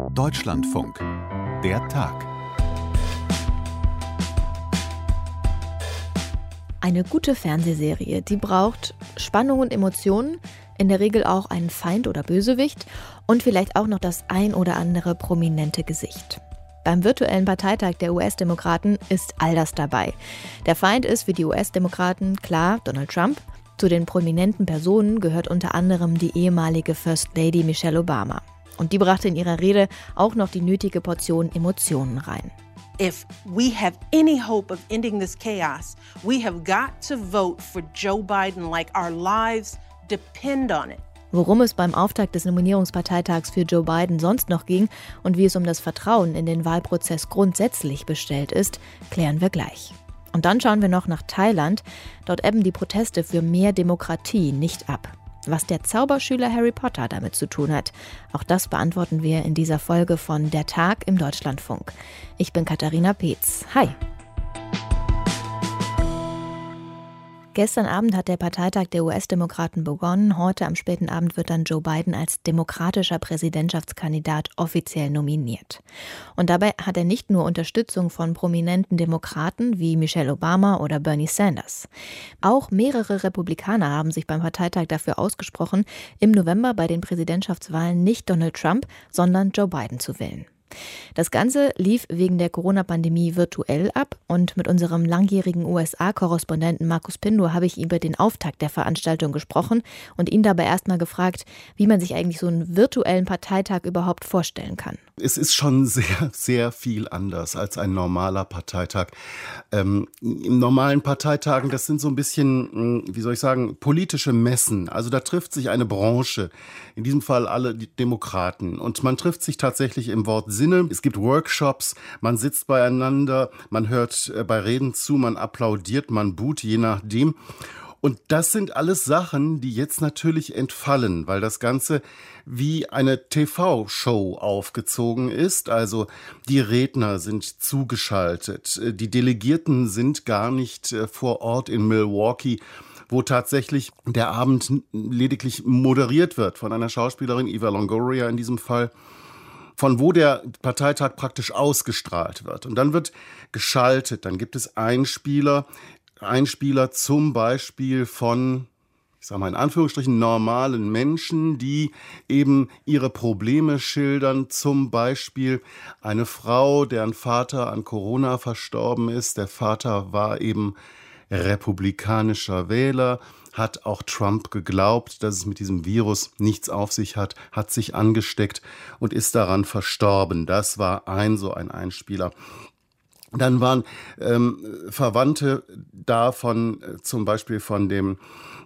Deutschlandfunk. Der Tag. Eine gute Fernsehserie, die braucht Spannung und Emotionen, in der Regel auch einen Feind oder Bösewicht und vielleicht auch noch das ein oder andere prominente Gesicht. Beim virtuellen Parteitag der US-Demokraten ist all das dabei. Der Feind ist für die US-Demokraten klar Donald Trump. Zu den prominenten Personen gehört unter anderem die ehemalige First Lady Michelle Obama. Und die brachte in ihrer Rede auch noch die nötige Portion Emotionen rein. If we have any hope of ending this chaos, we have got to vote for Joe Biden like our lives depend on it. Worum es beim Auftakt des Nominierungsparteitags für Joe Biden sonst noch ging und wie es um das Vertrauen in den Wahlprozess grundsätzlich bestellt ist, klären wir gleich. Und dann schauen wir noch nach Thailand. Dort ebben die Proteste für mehr Demokratie nicht ab. Was der Zauberschüler Harry Potter damit zu tun hat, auch das beantworten wir in dieser Folge von Der Tag im Deutschlandfunk. Ich bin Katharina Peetz. Hi! Gestern Abend hat der Parteitag der US-Demokraten begonnen. Heute am späten Abend wird dann Joe Biden als demokratischer Präsidentschaftskandidat offiziell nominiert. Und dabei hat er nicht nur Unterstützung von prominenten Demokraten wie Michelle Obama oder Bernie Sanders. Auch mehrere Republikaner haben sich beim Parteitag dafür ausgesprochen, im November bei den Präsidentschaftswahlen nicht Donald Trump, sondern Joe Biden zu wählen. Das Ganze lief wegen der Corona-Pandemie virtuell ab und mit unserem langjährigen USA-Korrespondenten Markus Pindur habe ich über den Auftakt der Veranstaltung gesprochen und ihn dabei erstmal gefragt, wie man sich eigentlich so einen virtuellen Parteitag überhaupt vorstellen kann. Es ist schon sehr, sehr viel anders als ein normaler Parteitag. Im normalen Parteitagen, das sind so ein bisschen, politische Messen. Also da trifft sich eine Branche, in diesem Fall alle die Demokraten. Und man trifft sich tatsächlich im Wortsinne. Es gibt Workshops, man sitzt beieinander, man hört bei Reden zu, man applaudiert, man buht, je nachdem. Und das sind alles Sachen, die jetzt natürlich entfallen, weil das Ganze wie eine TV-Show aufgezogen ist. Also die Redner sind zugeschaltet, die Delegierten sind gar nicht vor Ort in Milwaukee, wo tatsächlich der Abend lediglich moderiert wird von einer Schauspielerin, Eva Longoria in diesem Fall, von wo der Parteitag praktisch ausgestrahlt wird. Und dann wird geschaltet, dann gibt es Einspieler zum Beispiel von, ich sage mal in Anführungsstrichen, normalen Menschen, die eben ihre Probleme schildern. Zum Beispiel eine Frau, deren Vater an Corona verstorben ist. Der Vater war eben republikanischer Wähler, hat auch Trump geglaubt, dass es mit diesem Virus nichts auf sich hat sich angesteckt und ist daran verstorben. Das war ein Einspieler. Dann waren Verwandte davon, zum Beispiel von dem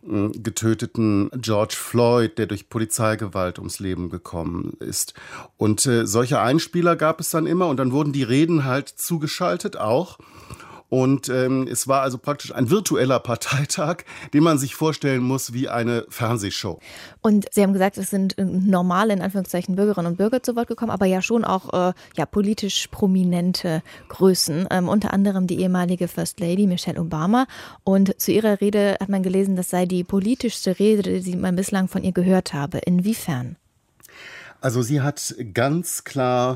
getöteten George Floyd, der durch Polizeigewalt ums Leben gekommen ist. Und solche Einspieler gab es dann immer und dann wurden die Reden halt zugeschaltet auch. Und es war also praktisch ein virtueller Parteitag, den man sich vorstellen muss wie eine Fernsehshow. Und Sie haben gesagt, es sind normale, in Anführungszeichen, Bürgerinnen und Bürger zu Wort gekommen, aber ja schon auch politisch prominente Größen. Unter anderem die ehemalige First Lady Michelle Obama. Und zu ihrer Rede hat man gelesen, das sei die politischste Rede, die man bislang von ihr gehört habe. Inwiefern? Also sie hat ganz klar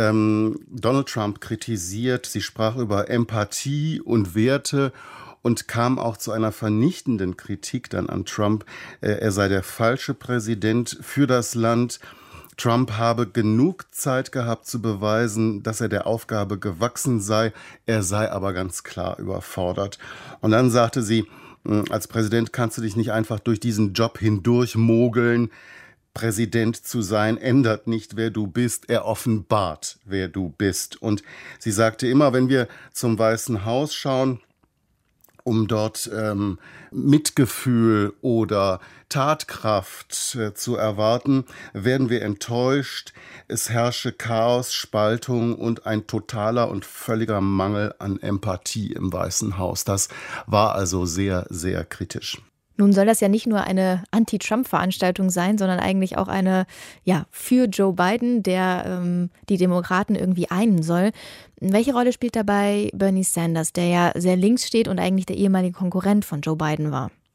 Donald Trump kritisiert. Sie sprach über Empathie und Werte und kam auch zu einer vernichtenden Kritik dann an Trump. Er sei der falsche Präsident für das Land. Trump habe genug Zeit gehabt zu beweisen, dass er der Aufgabe gewachsen sei. Er sei aber ganz klar überfordert. Und dann sagte sie, als Präsident kannst du dich nicht einfach durch diesen Job hindurch mogeln. Präsident zu sein ändert nicht, wer du bist, er offenbart, wer du bist. Und sie sagte immer, wenn wir zum Weißen Haus schauen, um dort Mitgefühl oder Tatkraft zu erwarten, werden wir enttäuscht. Es herrsche Chaos, Spaltung und ein totaler und völliger Mangel an Empathie im Weißen Haus. Das war also sehr, sehr kritisch. Nun soll das ja nicht nur eine Anti-Trump-Veranstaltung sein, sondern eigentlich auch eine für Joe Biden, der die Demokraten irgendwie einen soll. Welche Rolle spielt dabei Bernie Sanders, der ja sehr links steht und eigentlich der ehemalige Konkurrent von Joe Biden war?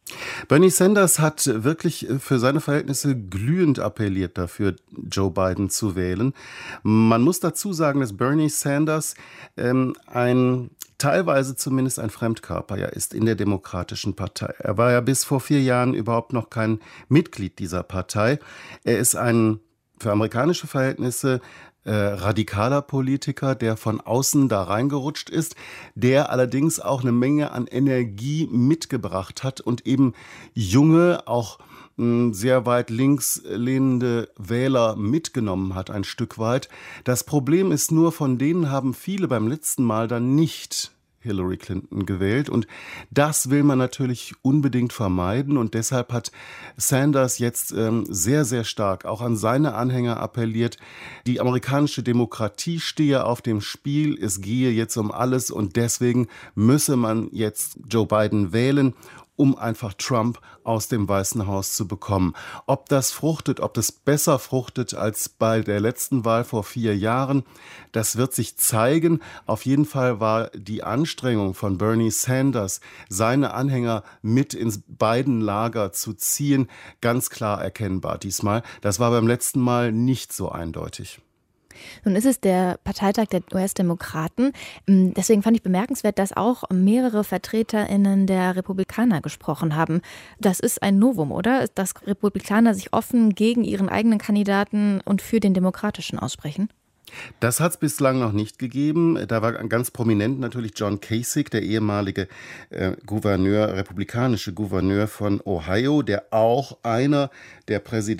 Bernie Sanders hat wirklich für seine Verhältnisse glühend appelliert dafür, Joe Biden zu wählen. Man muss dazu sagen, dass Bernie Sanders teilweise zumindest ein Fremdkörper ist in der Demokratischen Partei. Er war ja bis vor 4 Jahren überhaupt noch kein Mitglied dieser Partei. Er ist ein für amerikanische Verhältnisse radikaler Politiker, der von außen da reingerutscht ist, der allerdings auch eine Menge an Energie mitgebracht hat und eben junge, auch sehr weit links lehnende Wähler mitgenommen hat, ein Stück weit. Das Problem ist nur, von denen haben viele beim letzten Mal dann nicht Hillary Clinton gewählt. Und das will man natürlich unbedingt vermeiden. Und deshalb hat Sanders jetzt sehr, sehr stark auch an seine Anhänger appelliert. Die amerikanische Demokratie stehe auf dem Spiel. Es gehe jetzt um alles. Und deswegen müsse man jetzt Joe Biden wählen, um einfach Trump aus dem Weißen Haus zu bekommen. Ob das fruchtet, ob das besser fruchtet als bei der letzten Wahl vor 4 Jahren, das wird sich zeigen. Auf jeden Fall war die Anstrengung von Bernie Sanders, seine Anhänger mit ins beiden Lager zu ziehen, ganz klar erkennbar diesmal. Das war beim letzten Mal nicht so eindeutig. Nun ist es der Parteitag der US-Demokraten. Deswegen fand ich bemerkenswert, dass auch mehrere VertreterInnen der Republikaner gesprochen haben. Das ist ein Novum, oder? Dass Republikaner sich offen gegen ihren eigenen Kandidaten und für den Demokratischen aussprechen? Das hat es bislang noch nicht gegeben. Da war ganz prominent natürlich John Kasich, der ehemalige republikanische Gouverneur von Ohio, der auch einer der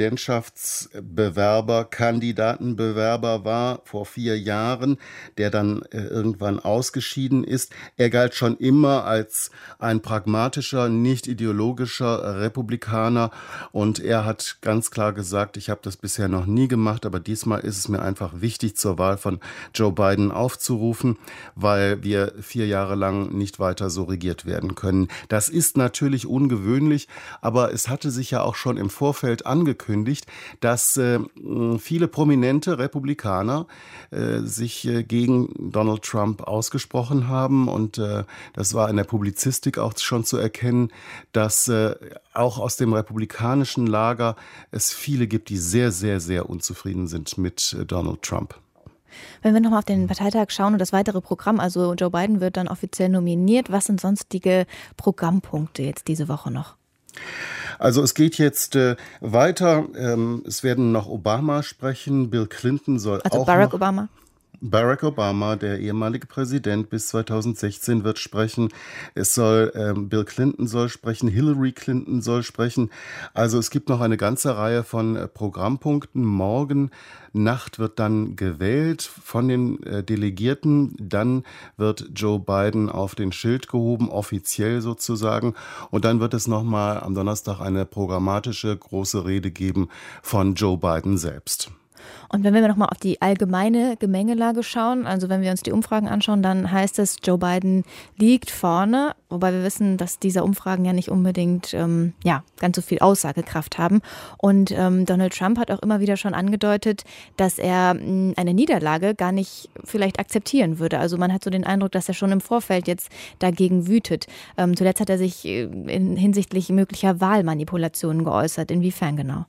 Kandidatenbewerber war vor 4 Jahren, der dann irgendwann ausgeschieden ist. Er galt schon immer als ein pragmatischer, nicht ideologischer Republikaner und er hat ganz klar gesagt, ich habe das bisher noch nie gemacht, aber diesmal ist es mir einfach wichtig, zur Wahl von Joe Biden aufzurufen, weil wir 4 Jahre lang nicht weiter so regiert werden können. Das ist natürlich ungewöhnlich, aber es hatte sich ja auch schon im Vorfeld angekündigt, dass viele prominente Republikaner sich gegen Donald Trump ausgesprochen haben und das war in der Publizistik auch schon zu erkennen, dass auch aus dem republikanischen Lager es viele gibt, die sehr, sehr, sehr unzufrieden sind mit Donald Trump. Wenn wir nochmal auf den Parteitag schauen und das weitere Programm, also Joe Biden wird dann offiziell nominiert, was sind sonstige Programmpunkte jetzt diese Woche noch? Also es geht jetzt weiter. Es werden noch Obama sprechen. Bill Clinton soll auch Barack Obama, der ehemalige Präsident bis 2016, wird sprechen. Bill Clinton soll sprechen, Hillary Clinton soll sprechen. Also es gibt noch eine ganze Reihe von Programmpunkten. Morgen Nacht wird dann gewählt von den Delegierten. Dann wird Joe Biden auf den Schild gehoben, offiziell sozusagen. Und dann wird es nochmal am Donnerstag eine programmatische große Rede geben von Joe Biden selbst. Und wenn wir nochmal auf die allgemeine Gemengelage schauen, also wenn wir uns die Umfragen anschauen, dann heißt es, Joe Biden liegt vorne, wobei wir wissen, dass diese Umfragen ja nicht unbedingt ganz so viel Aussagekraft haben. Und Donald Trump hat auch immer wieder schon angedeutet, dass er eine Niederlage gar nicht vielleicht akzeptieren würde. Also man hat so den Eindruck, dass er schon im Vorfeld jetzt dagegen wütet. Zuletzt hat er sich hinsichtlich möglicher Wahlmanipulationen geäußert. Inwiefern genau?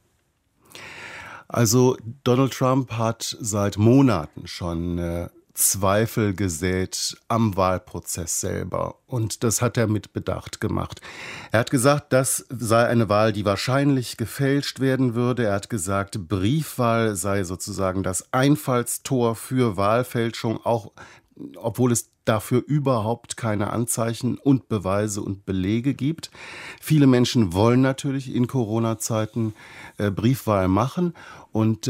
Also Donald Trump hat seit Monaten schon Zweifel gesät am Wahlprozess selber. Und das hat er mit Bedacht gemacht. Er hat gesagt, das sei eine Wahl, die wahrscheinlich gefälscht werden würde. Er hat gesagt, Briefwahl sei sozusagen das Einfallstor für Wahlfälschung, auch obwohl es dafür überhaupt keine Anzeichen und Beweise und Belege gibt. Viele Menschen wollen natürlich in Corona-Zeiten Briefwahl machen und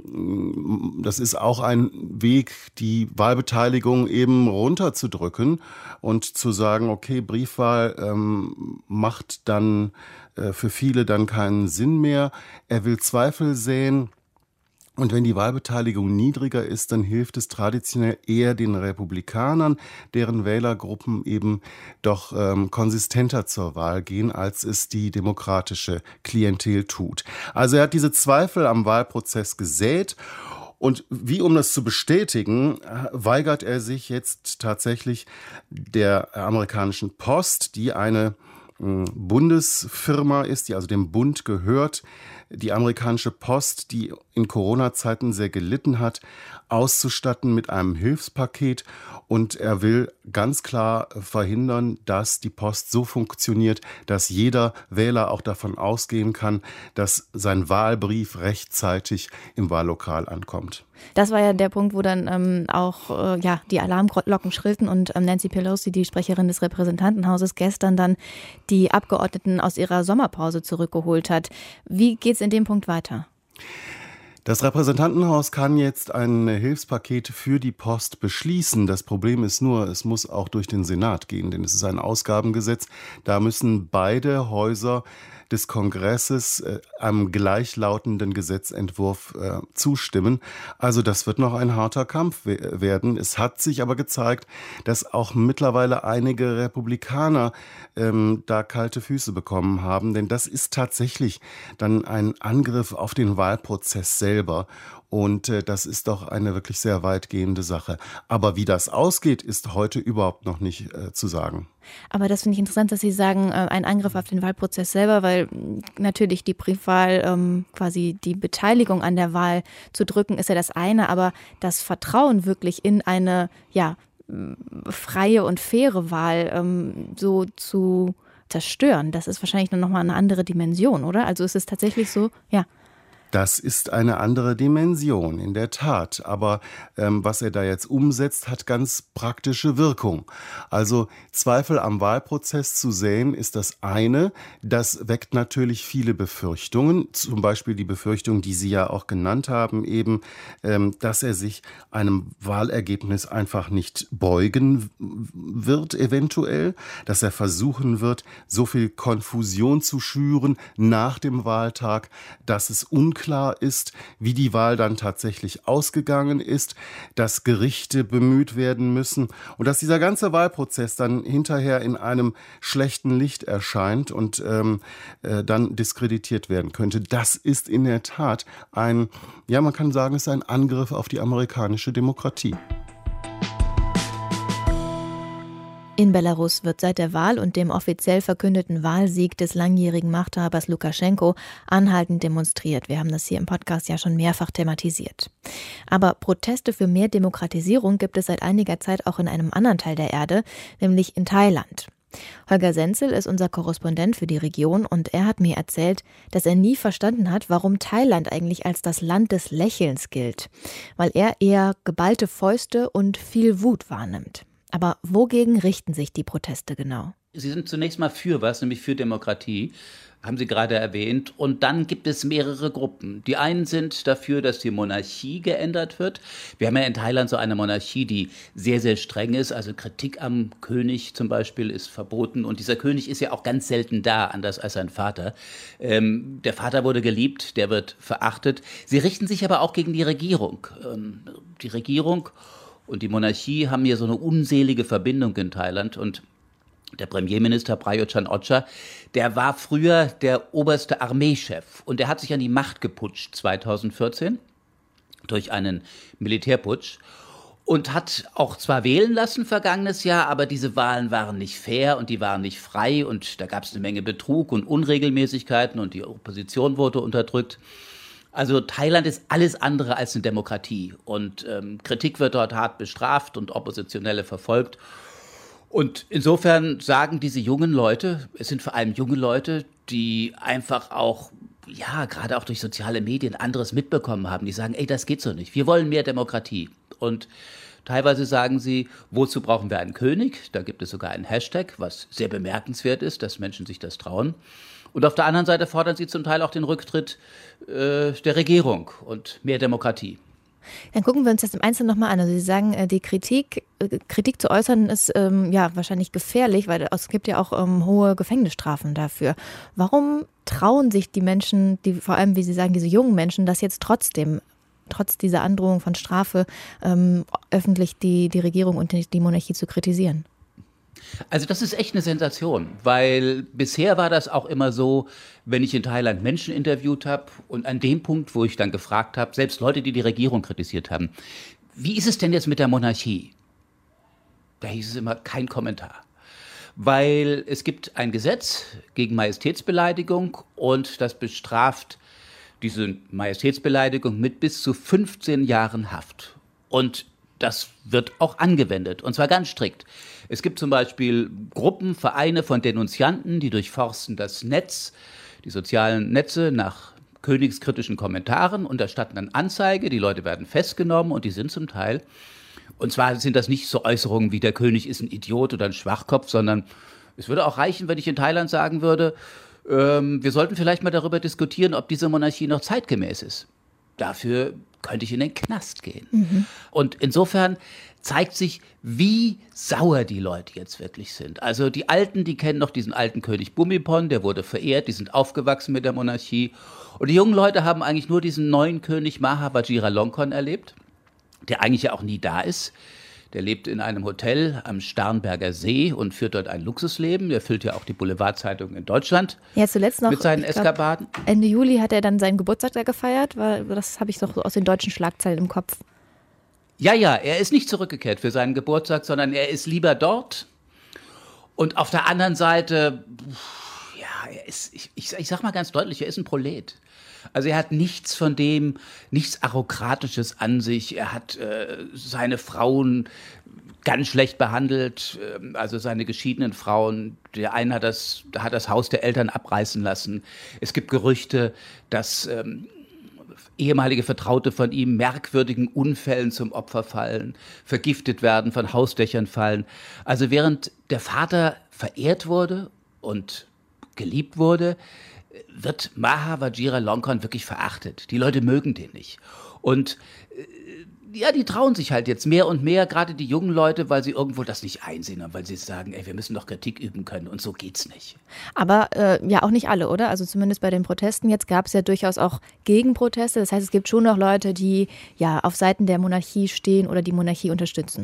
das ist auch ein Weg, die Wahlbeteiligung eben runterzudrücken und zu sagen, okay, Briefwahl macht dann für viele dann keinen Sinn mehr. Er will Zweifel säen. Und wenn die Wahlbeteiligung niedriger ist, dann hilft es traditionell eher den Republikanern, deren Wählergruppen eben doch konsistenter zur Wahl gehen, als es die demokratische Klientel tut. Also er hat diese Zweifel am Wahlprozess gesät. Und wie um das zu bestätigen, weigert er sich jetzt tatsächlich der amerikanischen Post, die eine Bundesfirma ist, die also dem Bund gehört, die amerikanische Post, die in Corona-Zeiten sehr gelitten hat, auszustatten mit einem Hilfspaket. Und er will ganz klar verhindern, dass die Post so funktioniert, dass jeder Wähler auch davon ausgehen kann, dass sein Wahlbrief rechtzeitig im Wahllokal ankommt. Das war ja der Punkt, wo dann auch die Alarmglocken schrillten und Nancy Pelosi, die Sprecherin des Repräsentantenhauses, gestern dann die Abgeordneten aus ihrer Sommerpause zurückgeholt hat. Wie geht's in dem Punkt weiter? Das Repräsentantenhaus kann jetzt ein Hilfspaket für die Post beschließen. Das Problem ist nur, es muss auch durch den Senat gehen, denn es ist ein Ausgabengesetz. Da müssen beide Häuser des Kongresses am gleichlautenden Gesetzentwurf zustimmen. Also das wird noch ein harter Kampf werden. Es hat sich aber gezeigt, dass auch mittlerweile einige Republikaner da kalte Füße bekommen haben, denn das ist tatsächlich dann ein Angriff auf den Wahlprozess selber. Und das ist doch eine wirklich sehr weitgehende Sache. Aber wie das ausgeht, ist heute überhaupt noch nicht zu sagen. Aber das finde ich interessant, dass Sie sagen, ein Angriff auf den Wahlprozess selber, weil natürlich die Briefwahl, quasi die Beteiligung an der Wahl zu drücken, ist ja das eine, aber das Vertrauen wirklich in eine freie und faire Wahl so zu zerstören, das ist wahrscheinlich noch mal eine andere Dimension, oder? Also ist es tatsächlich so, ja. Das ist eine andere Dimension, in der Tat. Aber was er da jetzt umsetzt, hat ganz praktische Wirkung. Also Zweifel am Wahlprozess zu säen, ist das eine. Das weckt natürlich viele Befürchtungen. Zum Beispiel die Befürchtung, die Sie ja auch genannt haben, eben, dass er sich einem Wahlergebnis einfach nicht beugen wird, eventuell. Dass er versuchen wird, so viel Konfusion zu schüren nach dem Wahltag, dass es unklar ist, wie die Wahl dann tatsächlich ausgegangen ist, dass Gerichte bemüht werden müssen und dass dieser ganze Wahlprozess dann hinterher in einem schlechten Licht erscheint und dann diskreditiert werden könnte. Das ist in der Tat man kann sagen, es ist ein Angriff auf die amerikanische Demokratie. In Belarus wird seit der Wahl und dem offiziell verkündeten Wahlsieg des langjährigen Machthabers Lukaschenko anhaltend demonstriert. Wir haben das hier im Podcast ja schon mehrfach thematisiert. Aber Proteste für mehr Demokratisierung gibt es seit einiger Zeit auch in einem anderen Teil der Erde, nämlich in Thailand. Holger Senzel ist unser Korrespondent für die Region und er hat mir erzählt, dass er nie verstanden hat, warum Thailand eigentlich als das Land des Lächelns gilt, weil er eher geballte Fäuste und viel Wut wahrnimmt. Aber wogegen richten sich die Proteste genau? Sie sind zunächst mal für was, nämlich für Demokratie, haben Sie gerade erwähnt. Und dann gibt es mehrere Gruppen. Die einen sind dafür, dass die Monarchie geändert wird. Wir haben ja in Thailand so eine Monarchie, die sehr, sehr streng ist. Also Kritik am König zum Beispiel ist verboten. Und dieser König ist ja auch ganz selten da, anders als sein Vater. Der Vater wurde geliebt, der wird verachtet. Sie richten sich aber auch gegen die Regierung. Die Regierung und die Monarchie haben hier so eine unselige Verbindung in Thailand. Und der Premierminister Prayut Chan-o-cha, der war früher der oberste Armeechef. Und der hat sich an die Macht geputscht 2014 durch einen Militärputsch. Und hat auch zwar wählen lassen vergangenes Jahr, aber diese Wahlen waren nicht fair und die waren nicht frei. Und da gab es eine Menge Betrug und Unregelmäßigkeiten und die Opposition wurde unterdrückt. Also Thailand ist alles andere als eine Demokratie und Kritik wird dort hart bestraft und Oppositionelle verfolgt. Und insofern sagen diese jungen Leute, es sind vor allem junge Leute, die einfach auch, gerade auch durch soziale Medien anderes mitbekommen haben, die sagen, das geht so nicht, wir wollen mehr Demokratie. Und teilweise sagen sie, wozu brauchen wir einen König? Da gibt es sogar einen Hashtag, was sehr bemerkenswert ist, dass Menschen sich das trauen. Und auf der anderen Seite fordern sie zum Teil auch den Rücktritt der Regierung und mehr Demokratie. Dann gucken wir uns das im Einzelnen nochmal an. Also Sie sagen, die Kritik zu äußern ist wahrscheinlich gefährlich, weil es gibt ja auch hohe Gefängnisstrafen dafür. Warum trauen sich die Menschen, vor allem, wie Sie sagen, diese jungen Menschen, das jetzt trotz dieser Androhung von Strafe, öffentlich die Regierung und die Monarchie zu kritisieren? Also das ist echt eine Sensation, weil bisher war das auch immer so, wenn ich in Thailand Menschen interviewt habe und an dem Punkt, wo ich dann gefragt habe, selbst Leute, die die Regierung kritisiert haben, wie ist es denn jetzt mit der Monarchie? Da hieß es immer kein Kommentar. weil es gibt ein Gesetz gegen Majestätsbeleidigung und das bestraft diese Majestätsbeleidigung mit bis zu 15 Jahren Haft. Und das wird auch angewendet, und zwar ganz strikt. Es gibt zum Beispiel Gruppen, Vereine von Denunzianten, die durchforsten das Netz, die sozialen Netze nach königskritischen Kommentaren und erstatten dann Anzeige. Die Leute werden festgenommen und die sind zum Teil, und zwar sind das nicht so Äußerungen wie der König ist ein Idiot oder ein Schwachkopf, sondern es würde auch reichen, wenn ich in Thailand sagen würde, wir sollten vielleicht mal darüber diskutieren, ob diese Monarchie noch zeitgemäß ist. Dafür könnte ich in den Knast gehen. Und insofern zeigt sich, wie sauer die Leute jetzt wirklich sind. Also die Alten, die kennen noch diesen alten König Bhumibol, der wurde verehrt, die sind aufgewachsen mit der Monarchie. Und die jungen Leute haben eigentlich nur diesen neuen König Maha Vajiralongkorn erlebt, der eigentlich ja auch nie da ist. Der lebt in einem Hotel am Starnberger See und führt dort ein Luxusleben. Der füllt ja auch die Boulevardzeitung in Deutschland. Ja, zuletzt noch mit seinen Eskapaden. Ende Juli hat er dann seinen Geburtstag da gefeiert. Das habe ich doch so aus den deutschen Schlagzeilen im Kopf. Ja, er ist nicht zurückgekehrt für seinen Geburtstag, sondern er ist lieber dort. Und auf der anderen Seite, ja, er ist, ich sag mal ganz deutlich, er ist ein Prolet. Also er hat nichts von dem, nichts Arrokratisches an sich. Er hat seine Frauen ganz schlecht behandelt, also seine geschiedenen Frauen. Der eine hat das Haus der Eltern abreißen lassen. Es gibt Gerüchte, dass ehemalige Vertraute von ihm merkwürdigen Unfällen zum Opfer fallen, vergiftet werden, von Hausdächern fallen. Also während der Vater verehrt wurde und geliebt wurde, wird Maha Vajiralongkorn wirklich verachtet. Die Leute mögen den nicht. Und ja, die trauen sich halt jetzt mehr und mehr, gerade die jungen Leute, weil sie irgendwo das nicht einsehen und weil sie sagen, wir müssen doch Kritik üben können und so geht's nicht. Aber ja auch nicht alle, oder? Also zumindest bei den Protesten jetzt gab es ja durchaus auch Gegenproteste. Das heißt, es gibt schon noch Leute, die ja auf Seiten der Monarchie stehen oder die Monarchie unterstützen.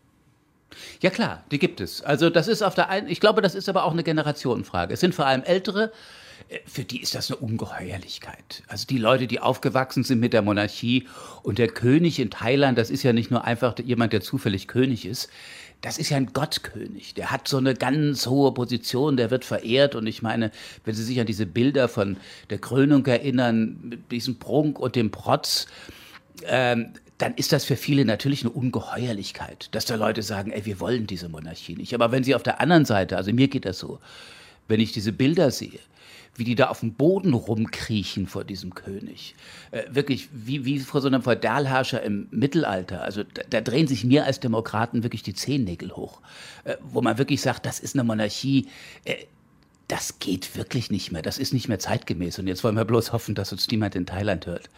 Ja klar, die gibt es. Also das ist ich glaube, das ist aber auch eine Generationenfrage. Es sind vor allem Ältere, für die ist das eine Ungeheuerlichkeit. Also die Leute, die aufgewachsen sind mit der Monarchie und der König in Thailand, das ist ja nicht nur einfach jemand, der zufällig König ist. Das ist ja ein Gottkönig. Der hat so eine ganz hohe Position, der wird verehrt. Und ich meine, wenn Sie sich an diese Bilder von der Krönung erinnern, mit diesem Prunk und dem Protz, dann ist das für viele natürlich eine Ungeheuerlichkeit, dass da Leute sagen, wir wollen diese Monarchie nicht. Aber wenn Sie auf der anderen Seite, also mir geht das so, wenn ich diese Bilder sehe, wie die da auf dem Boden rumkriechen vor diesem König. Wirklich wie vor so einem Feudalherrscher im Mittelalter. Also da drehen sich mir als Demokraten wirklich die Zehennägel hoch. Wo man wirklich sagt, das ist eine Monarchie, das geht wirklich nicht mehr. Das ist nicht mehr zeitgemäß. Und jetzt wollen wir bloß hoffen, dass uns niemand in Thailand hört.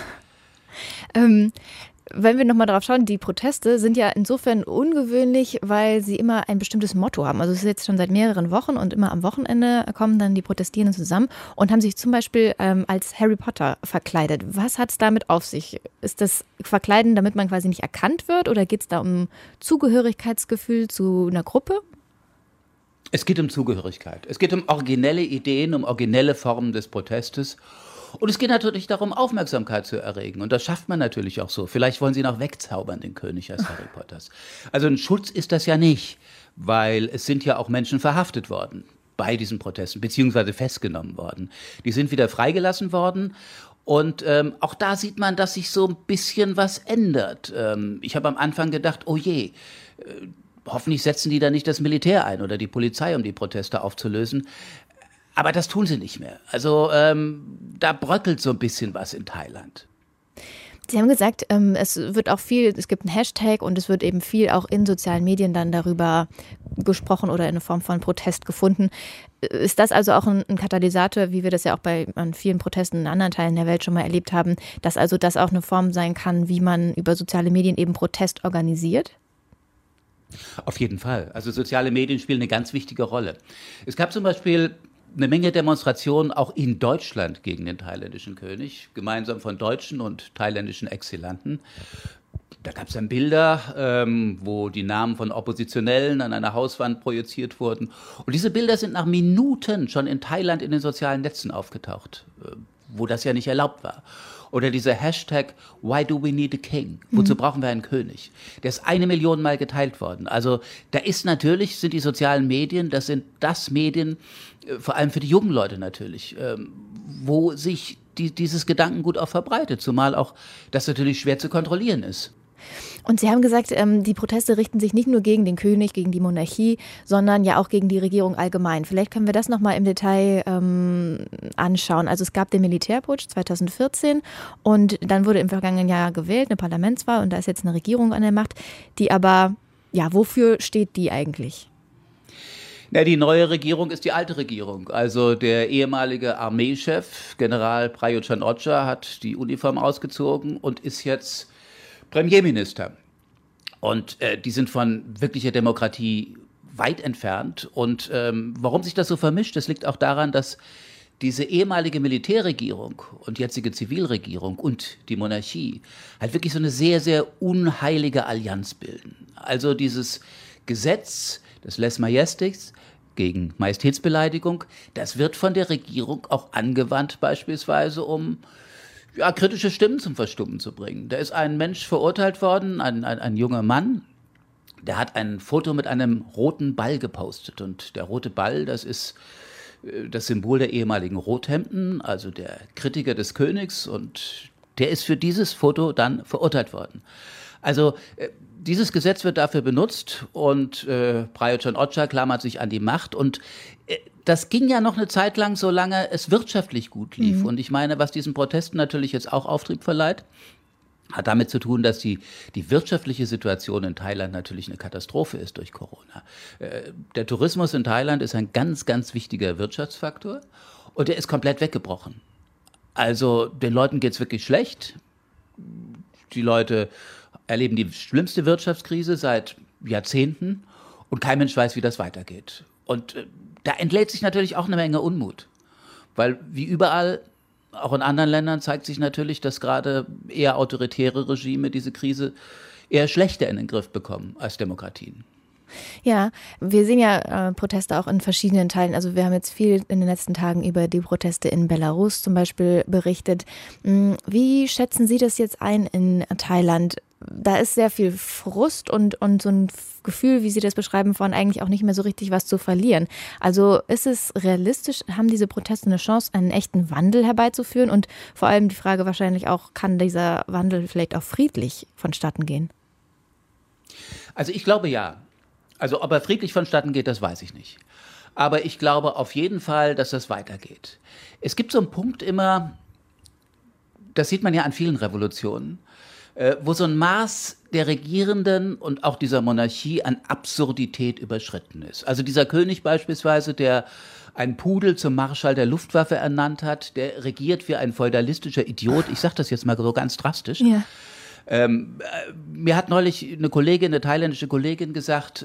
Wenn wir nochmal drauf schauen, die Proteste sind ja insofern ungewöhnlich, weil sie immer ein bestimmtes Motto haben. Also es ist jetzt schon seit mehreren Wochen und immer am Wochenende kommen dann die Protestierenden zusammen und haben sich zum Beispiel als Harry Potter verkleidet. Was hat es damit auf sich? Ist das Verkleiden, damit man quasi nicht erkannt wird, oder geht es da um Zugehörigkeitsgefühl zu einer Gruppe? Es geht um Zugehörigkeit. Es geht um originelle Ideen, um originelle Formen des Protestes. Und es geht natürlich darum, Aufmerksamkeit zu erregen. Und das schafft man natürlich auch so. Vielleicht wollen Sie noch wegzaubern, den König als Harry Potters. Also ein Schutz ist das ja nicht, weil es sind ja auch Menschen verhaftet worden bei diesen Protesten, beziehungsweise festgenommen worden. Die sind wieder freigelassen worden. Und auch da sieht man, dass sich so ein bisschen was ändert. Ich habe am Anfang gedacht, oh je, hoffentlich setzen die da nicht das Militär ein oder die Polizei, um die Proteste aufzulösen. Aber das tun sie nicht mehr. Also da bröckelt so ein bisschen was in Thailand. Sie haben gesagt, es gibt einen Hashtag und es wird eben viel auch in sozialen Medien dann darüber gesprochen oder in einer Form von Protest gefunden. Ist das also auch ein Katalysator, wie wir das ja auch an vielen Protesten in anderen Teilen der Welt schon mal erlebt haben, dass also das auch eine Form sein kann, wie man über soziale Medien eben Protest organisiert? Auf jeden Fall. Also soziale Medien spielen eine ganz wichtige Rolle. Es gab zum Beispiel eine Menge Demonstrationen auch in Deutschland gegen den thailändischen König, gemeinsam von deutschen und thailändischen Exilanten. Da gab es dann Bilder, wo die Namen von Oppositionellen an einer Hauswand projiziert wurden. Und diese Bilder sind nach Minuten schon in Thailand in den sozialen Netzen aufgetaucht. wo das ja nicht erlaubt war. Oder dieser Hashtag Why do we need a king? Wozu brauchen wir einen König? Der ist 1 Million Mal geteilt worden. Also da sind die sozialen Medien, das sind Medien, vor allem für die jungen Leute natürlich, wo sich dieses Gedankengut auch verbreitet, zumal auch das natürlich schwer zu kontrollieren ist. Und Sie haben gesagt, die Proteste richten sich nicht nur gegen den König, gegen die Monarchie, sondern ja auch gegen die Regierung allgemein. Vielleicht können wir das nochmal im Detail anschauen. Also es gab den Militärputsch 2014 und dann wurde im vergangenen Jahr gewählt, eine Parlamentswahl, und da ist jetzt eine Regierung an der Macht, die aber, ja, wofür steht die eigentlich? Na, die neue Regierung ist die alte Regierung. Also der ehemalige Armeechef, General Prajurit Ocha, hat die Uniform ausgezogen und ist jetzt Premierminister. Und die sind von wirklicher Demokratie weit entfernt. Und warum sich das so vermischt, das liegt auch daran, dass diese ehemalige Militärregierung und jetzige Zivilregierung und die Monarchie halt wirklich so eine sehr, sehr unheilige Allianz bilden. Also dieses Gesetz des Les Majestés gegen Majestätsbeleidigung, das wird von der Regierung auch angewandt, beispielsweise um kritische Stimmen zum Verstummen zu bringen. Da ist ein Mensch verurteilt worden, ein junger Mann, der hat ein Foto mit einem roten Ball gepostet. Und der rote Ball, das ist das Symbol der ehemaligen Rothemden, also der Kritiker des Königs. Und der ist für dieses Foto dann verurteilt worden. Also dieses Gesetz wird dafür benutzt und Prajurit Ocha klammert sich an die Macht. Und das ging ja noch eine Zeit lang, solange es wirtschaftlich gut lief. Und ich meine, was diesen Protesten natürlich jetzt auch Auftrieb verleiht, hat damit zu tun, dass die wirtschaftliche Situation in Thailand natürlich eine Katastrophe ist durch Corona. Der Tourismus in Thailand ist ein ganz, ganz wichtiger Wirtschaftsfaktor und der ist komplett weggebrochen. Also den Leuten geht's wirklich schlecht. Die Leute erleben die schlimmste Wirtschaftskrise seit Jahrzehnten und kein Mensch weiß, wie das weitergeht. Und da entlädt sich natürlich auch eine Menge Unmut, weil wie überall, auch in anderen Ländern, zeigt sich natürlich, dass gerade eher autoritäre Regime diese Krise eher schlechter in den Griff bekommen als Demokratien. Ja, wir sehen ja Proteste auch in verschiedenen Teilen. Also wir haben jetzt viel in den letzten Tagen über die Proteste in Belarus zum Beispiel berichtet. Wie schätzen Sie das jetzt ein in Thailand? Da ist sehr viel Frust und so ein Gefühl, wie Sie das beschreiben, von eigentlich auch nicht mehr so richtig was zu verlieren. Also ist es realistisch, haben diese Proteste eine Chance, einen echten Wandel herbeizuführen? Und vor allem die Frage wahrscheinlich auch, kann dieser Wandel vielleicht auch friedlich vonstatten gehen? Also ich glaube ja. Also ob er friedlich vonstatten geht, das weiß ich nicht. Aber ich glaube auf jeden Fall, dass das weitergeht. Es gibt so einen Punkt immer, das sieht man ja an vielen Revolutionen, wo so ein Maß der Regierenden und auch dieser Monarchie an Absurdität überschritten ist. Also dieser König beispielsweise, der einen Pudel zum Marschall der Luftwaffe ernannt hat, der regiert wie ein feudalistischer Idiot. Ich sage das jetzt mal so ganz drastisch. Ja. Mir hat neulich eine thailändische Kollegin gesagt,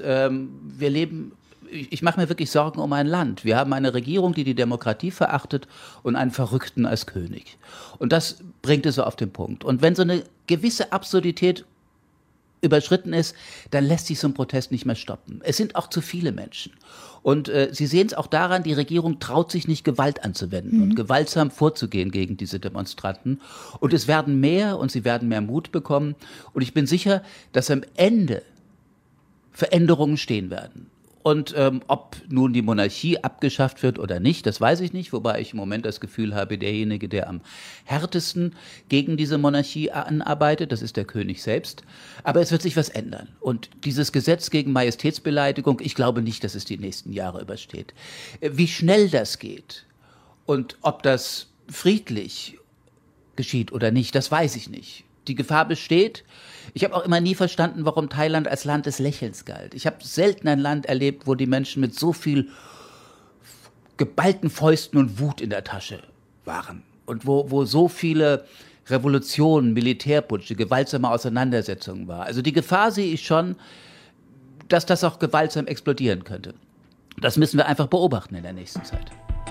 ich mache mir wirklich Sorgen um ein Land. Wir haben eine Regierung, die Demokratie verachtet und einen Verrückten als König. Und das bringt es so auf den Punkt. Und wenn so eine gewisse Absurdität überschritten ist, dann lässt sich so ein Protest nicht mehr stoppen. Es sind auch zu viele Menschen. Und Sie sehen es auch daran, die Regierung traut sich nicht, Gewalt anzuwenden und gewaltsam vorzugehen gegen diese Demonstranten. Und es werden mehr und sie werden mehr Mut bekommen. Und ich bin sicher, dass am Ende Veränderungen stehen werden. Und ob nun die Monarchie abgeschafft wird oder nicht, das weiß ich nicht, wobei ich im Moment das Gefühl habe, derjenige, der am härtesten gegen diese Monarchie anarbeitet, das ist der König selbst. Aber es wird sich was ändern. Und dieses Gesetz gegen Majestätsbeleidigung, ich glaube nicht, dass es die nächsten Jahre übersteht. Wie schnell das geht und ob das friedlich geschieht oder nicht, das weiß ich nicht. Die Gefahr besteht. Ich habe auch immer nie verstanden, warum Thailand als Land des Lächelns galt. Ich habe selten ein Land erlebt, wo die Menschen mit so viel geballten Fäusten und Wut in der Tasche waren. Und wo so viele Revolutionen, Militärputsche, gewaltsame Auseinandersetzungen war. Also die Gefahr sehe ich schon, dass das auch gewaltsam explodieren könnte. Das müssen wir einfach beobachten in der nächsten Zeit.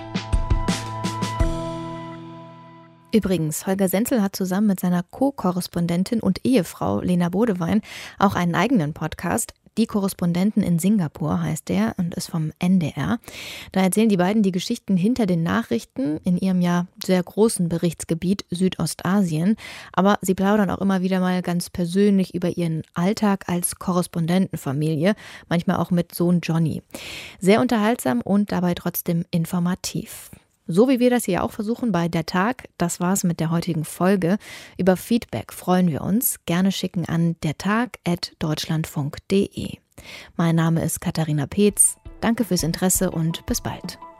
Übrigens, Holger Senzel hat zusammen mit seiner Co-Korrespondentin und Ehefrau Lena Bodewein auch einen eigenen Podcast, Die Korrespondenten in Singapur heißt der und ist vom NDR. Da erzählen die beiden die Geschichten hinter den Nachrichten in ihrem ja sehr großen Berichtsgebiet Südostasien. Aber sie plaudern auch immer wieder mal ganz persönlich über ihren Alltag als Korrespondentenfamilie, manchmal auch mit Sohn Johnny. Sehr unterhaltsam und dabei trotzdem informativ. So wie wir das hier auch versuchen bei Der Tag, das war's mit der heutigen Folge. Über Feedback freuen wir uns. Gerne schicken an dertag@deutschlandfunk.de. Mein Name ist Katharina Peetz. Danke fürs Interesse und bis bald.